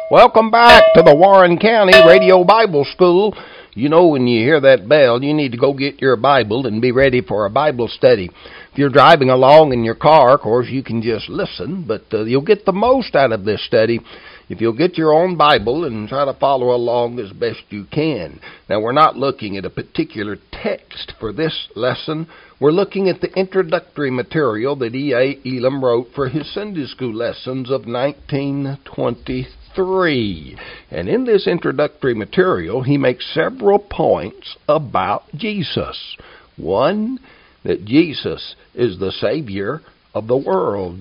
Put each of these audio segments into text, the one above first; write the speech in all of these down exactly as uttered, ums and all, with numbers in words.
Welcome back to the Warren County Radio Bible School. You know, when you hear that bell, you need to go get your Bible and be ready for a Bible study. If you're driving along in your car, of course, you can just listen, but uh, you'll get the most out of this study if you'll get your own Bible and try to follow along as best you can. Now, we're not looking at a particular text for this lesson. We're looking at the introductory material that E A. Elam wrote for his Sunday school lessons of nineteen twenty-three. And in this introductory material, he makes several points about Jesus. One, that Jesus is the Savior of the world.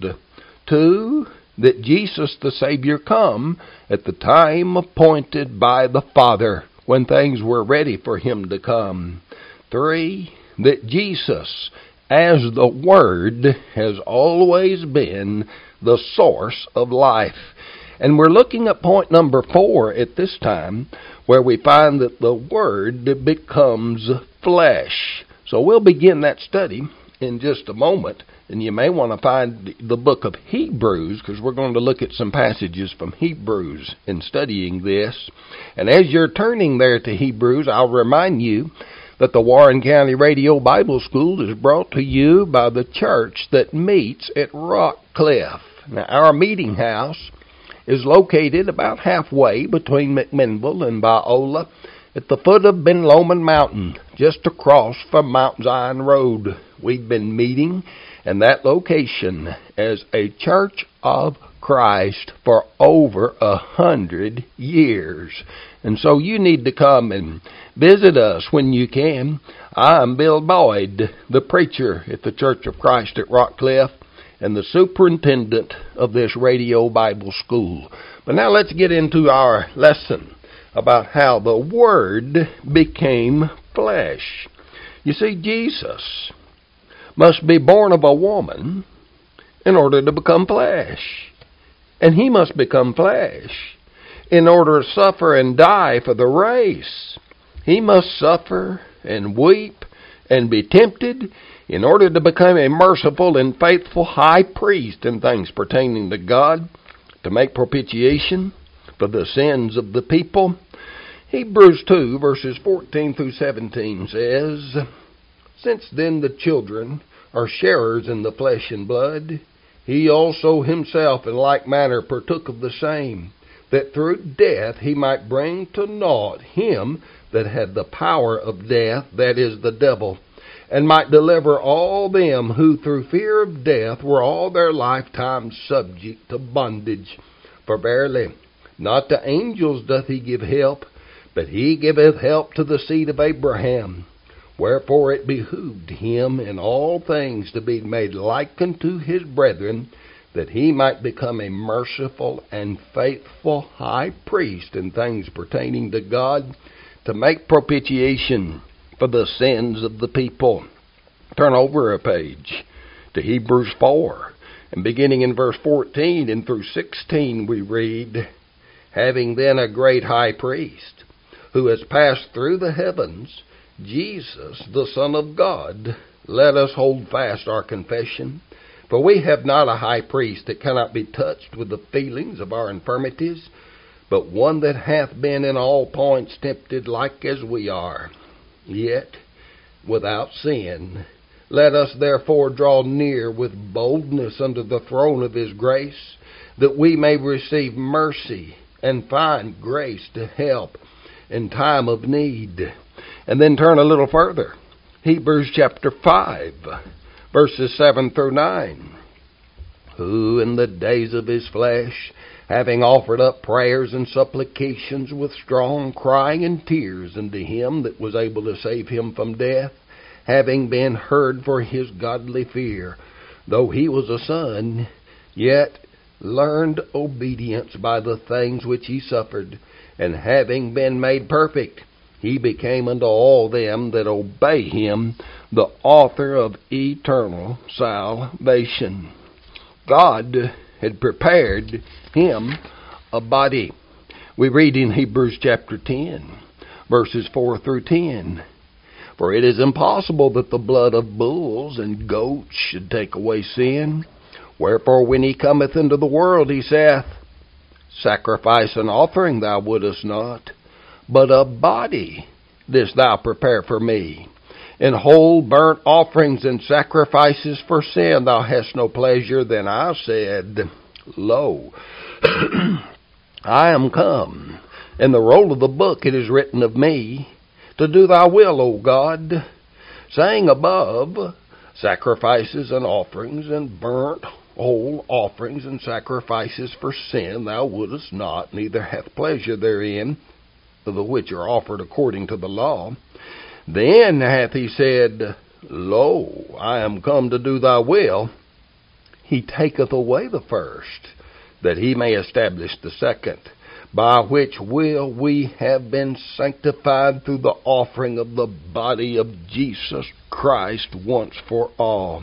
Two, that Jesus the Savior come at the time appointed by the Father when things were ready for him to come. Three, that Jesus, as the Word, has always been the source of life. And we're looking at point number four at this time, where we find that the Word becomes flesh. So we'll begin that study in just a moment, and you may want to find the book of Hebrews, because we're going to look at some passages from Hebrews in studying this. And as you're turning there to Hebrews, I'll remind you that the Warren County Radio Bible School is brought to you by the church that meets at Rock Cliff. Now, our meeting house is located about halfway between McMinnville and Biola at the foot of Ben Lomond Mountain, just across from Mount Zion Road. We've been meeting in that location as a Church of Christ for over a hundred years. And so you need to come and visit us when you can. I'm Bill Boyd, the preacher at the Church of Christ at Rock Cliff and the superintendent of this radio Bible school. But now let's get into our lesson about how the Word became flesh. You see, Jesus must be born of a woman in order to become flesh. And he must become flesh in order to suffer and die for the race. He must suffer and weep and be tempted in order to become a merciful and faithful high priest in things pertaining to God, to make propitiation for the sins of the people. Hebrews two, verses fourteen through seventeen says, "Since then the children are sharers in the flesh and blood, he also himself in like manner partook of the same, that through death he might bring to naught him that had the power of death, that is, the devil, and might deliver all them who through fear of death were all their lifetime subject to bondage. For verily, not to angels doth he give help, but he giveth help to the seed of Abraham. Wherefore it behooved him in all things to be made like unto his brethren, that he might become a merciful and faithful high priest in things pertaining to God, to make propitiation for the sins of the people." Turn over a page to Hebrews four, and beginning in verse fourteen and through sixteen we read, "Having then a great high priest, who has passed through the heavens, Jesus, the Son of God, let us hold fast our confession. For we have not a high priest that cannot be touched with the feelings of our infirmities, but one that hath been in all points tempted like as we are, yet without sin. Let us therefore draw near with boldness unto the throne of his grace, that we may receive mercy and find grace to help in time of need." And then turn a little further. Hebrews chapter five, verses seven through nine. "Who in the days of his flesh, having offered up prayers and supplications with strong crying and tears unto him that was able to save him from death, having been heard for his godly fear, though he was a son, yet learned obedience by the things which he suffered, and having been made perfect, he became unto all them that obey him the author of eternal salvation." God had prepared him a body. We read in Hebrews chapter ten, verses four through ten, "For it is impossible that the blood of bulls and goats should take away sin. Wherefore when he cometh into the world, he saith, Sacrifice and offering thou wouldest not, but a body didst thou prepare for me. In whole burnt offerings and sacrifices for sin thou hast no pleasure. Then I said, Lo, I am come. In the roll of the book it is written of me, to do thy will, O God. Saying above, sacrifices and offerings and burnt whole offerings and sacrifices for sin thou wouldest not, neither hath pleasure therein, the which are offered according to the law. Then hath he said, Lo, I am come to do thy will. He taketh away the first, that he may establish the second, by which will we have been sanctified through the offering of the body of Jesus Christ once for all.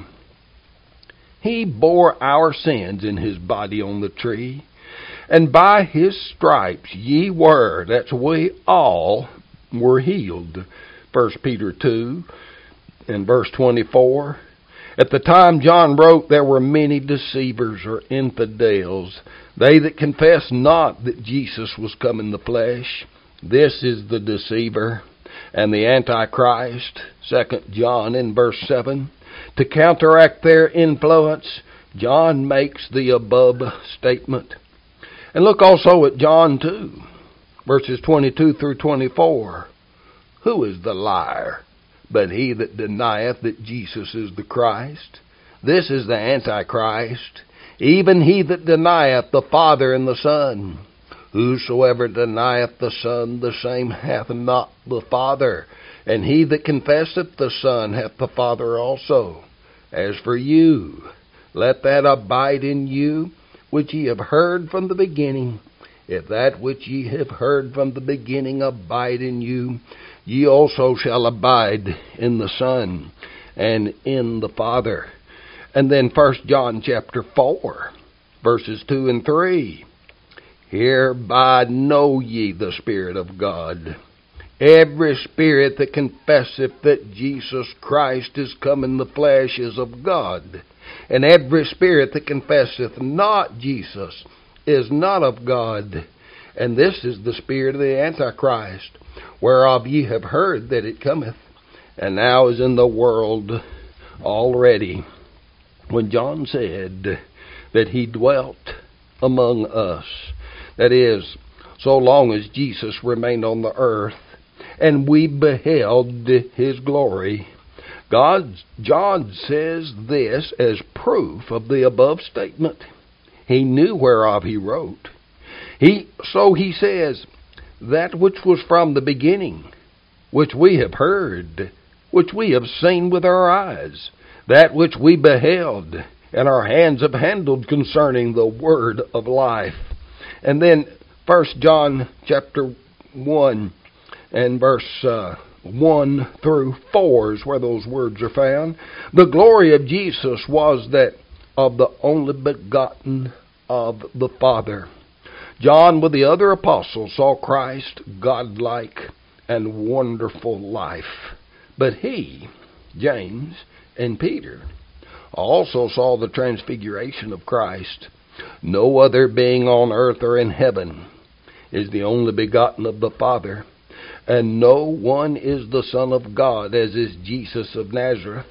He bore our sins in his body on the tree, and by his stripes ye were, that's we all, were healed. First Peter two and verse twenty-four. At the time John wrote, there were many deceivers or infidels, they that confess not that Jesus was come in the flesh. This is the deceiver and the Antichrist. Second John in verse seven. To counteract their influence, John makes the above statement. And look also at John two, verses twenty-two through twenty-four. Who is the liar but he that denieth that Jesus is the Christ? This is the Antichrist, even he that denieth the Father and the Son. Whosoever denieth the Son, the same hath not the Father. And he that confesseth the Son hath the Father also. As for you, let that abide in you which ye have heard from the beginning. If that which ye have heard from the beginning abide in you, ye also shall abide in the Son and in the Father. And then First John chapter four, verses two and three. Hereby know ye the Spirit of God. Every spirit that confesseth that Jesus Christ is come in the flesh is of God. And every spirit that confesseth not Jesus is not of God. And this is the spirit of the Antichrist, whereof ye have heard that it cometh, and now is in the world already. When John said that he dwelt among us, that is, so long as Jesus remained on the earth, and we beheld his glory, God, John says this as proof of the above statement. He knew whereof he wrote. He so he says, that which was from the beginning, which we have heard, which we have seen with our eyes, that which we beheld, and our hands have handled concerning the word of life. And then First John chapter one and verse uh, one through four is where those words are found. The glory of Jesus was that of the only begotten of the Father. John with the other apostles saw Christ godlike and wonderful life. But he, James, and Peter also saw the transfiguration of Christ. No other being on earth or in heaven is the only begotten of the Father, and no one is the Son of God, as is Jesus of Nazareth,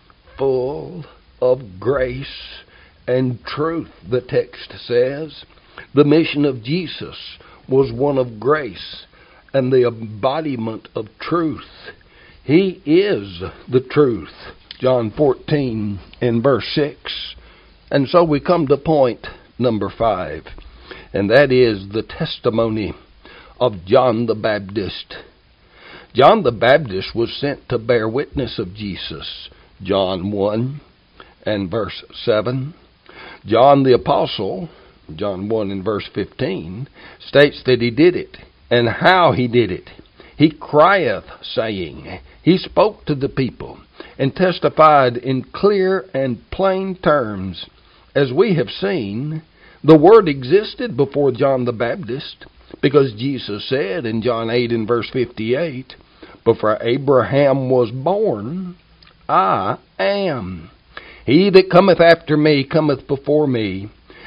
full of grace and truth, the text says. The mission of Jesus was one of grace and the embodiment of truth. He is the truth. John fourteen in verse six. And so we come to point number five, and that is the testimony of John the Baptist. John the Baptist was sent to bear witness of Jesus. John one and verse seven. John the Apostle, John one and verse fifteen, states that he did it, and how he did it. He crieth, saying, he spoke to the people, and testified in clear and plain terms. As we have seen, the Word existed before John the Baptist, because Jesus said in John eight and verse fifty-eight, before Abraham was born, I am. He that cometh after me cometh before me,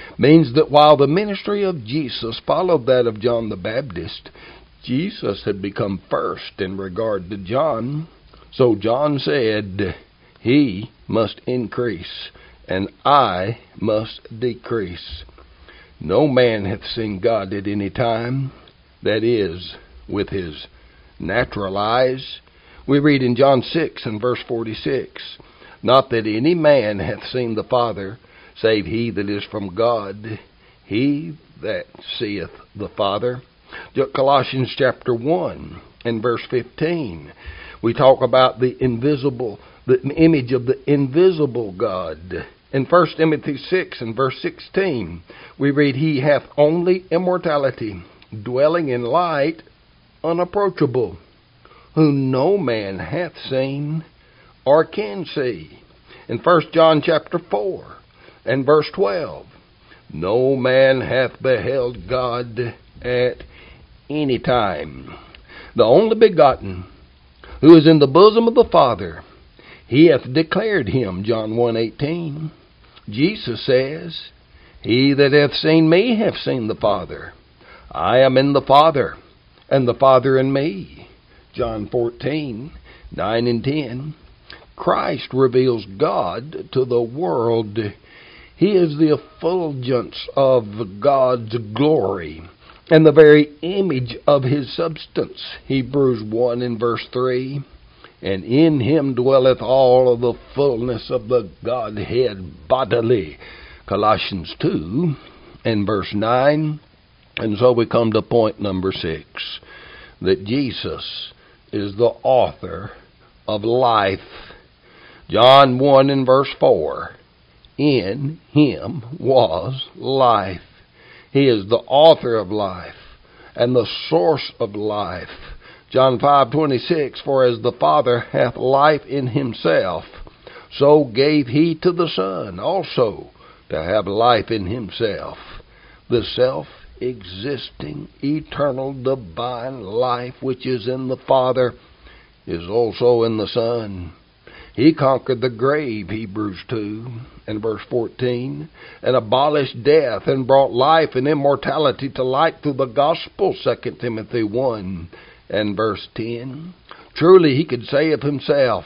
means that while the ministry of Jesus followed that of John the Baptist, Jesus had become first in regard to John. So John said, "He must increase, and I must decrease. No man hath seen God at any time, that is, with his natural eyes." We read in John six and verse forty-six, "Not that any man hath seen the Father, save he that is from God, he that seeth the Father." Colossians chapter one and verse fifteen, we talk about the invisible, the image of the invisible God. In First Timothy six and verse sixteen, we read, "He hath only immortality, dwelling in light, unapproachable, whom no man hath seen or can see." In First John chapter four and verse twelve, "No man hath beheld God at any time. The only begotten, who is in the bosom of the Father, he hath declared him." John one eighteen. Jesus says, "He that hath seen me hath seen the Father. I am in the Father, and the Father in me." John fourteen nine and ten. Christ reveals God to the world. He is the effulgence of God's glory and the very image of his substance. Hebrews one and verse three. "And in him dwelleth all of the fullness of the Godhead bodily." Colossians two and verse nine. And so we come to point number six, that Jesus is the author of life. John one and verse four. "In him was life." He is the author of life and the source of life. John five twenty-six, "For as the Father hath life in himself, so gave he to the Son also to have life in himself." The self-existing, eternal, divine life which is in the Father is also in the Son. He conquered the grave, Hebrews two and verse fourteen, and abolished death and brought life and immortality to light through the gospel, Second Timothy one and verse ten. Truly he could say of himself,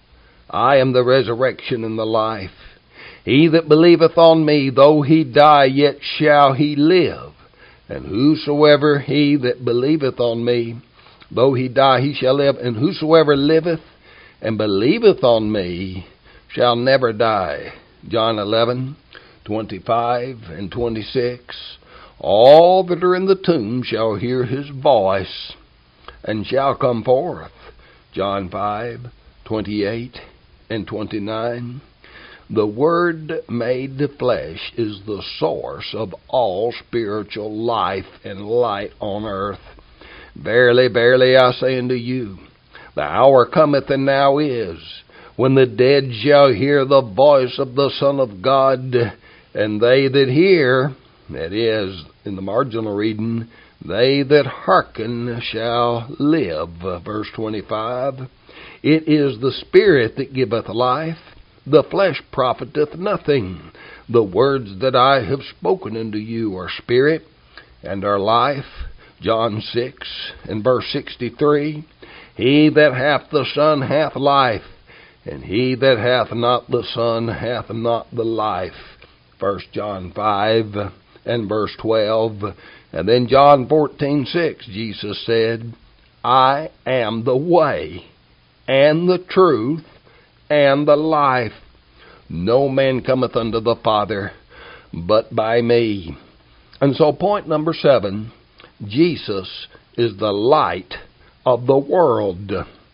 "I am the resurrection and the life. He that believeth on me, though he die, yet shall he live. And whosoever he that believeth on me, though he die, he shall live. And whosoever liveth and believeth on me shall never die." John eleven twenty-five and twenty-six. "All that are in the tomb shall hear his voice, and shall come forth." John five twenty-eight and twenty-nine. The Word made flesh is the source of all spiritual life and light on earth. "Verily, verily, I say unto you, the hour cometh, and now is, when the dead shall hear the voice of the Son of God, and they that hear," that is, in the marginal reading, "they that hearken shall live." Verse twenty-five. "It is the Spirit that giveth life. The flesh profiteth nothing. The words that I have spoken unto you are spirit and are life." John six and verse sixty-three. "He that hath the Son hath life, and he that hath not the Son hath not the life." First John five and verse twelve. And then John fourteen six, Jesus said, "I am the way, and the truth, and the life. No man cometh unto the Father but by me." And so point number seven, Jesus is the light of the world.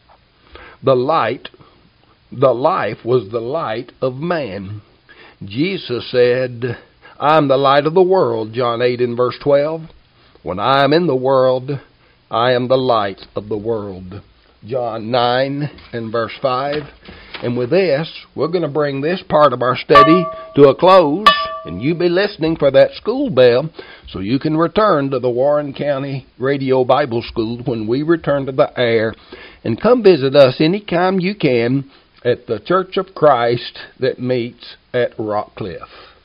The light, the life was the light of man. Jesus said, "I am the light of the world," John eight and verse twelve. "When I am in the world, I am the light of the world." John nine and verse five. And with this, we're going to bring this part of our study to a close, and you be listening for that school bell so you can return to the Warren County Radio Bible School when we return to the air. And come visit us anytime you can at the Church of Christ that meets at Rockcliffe.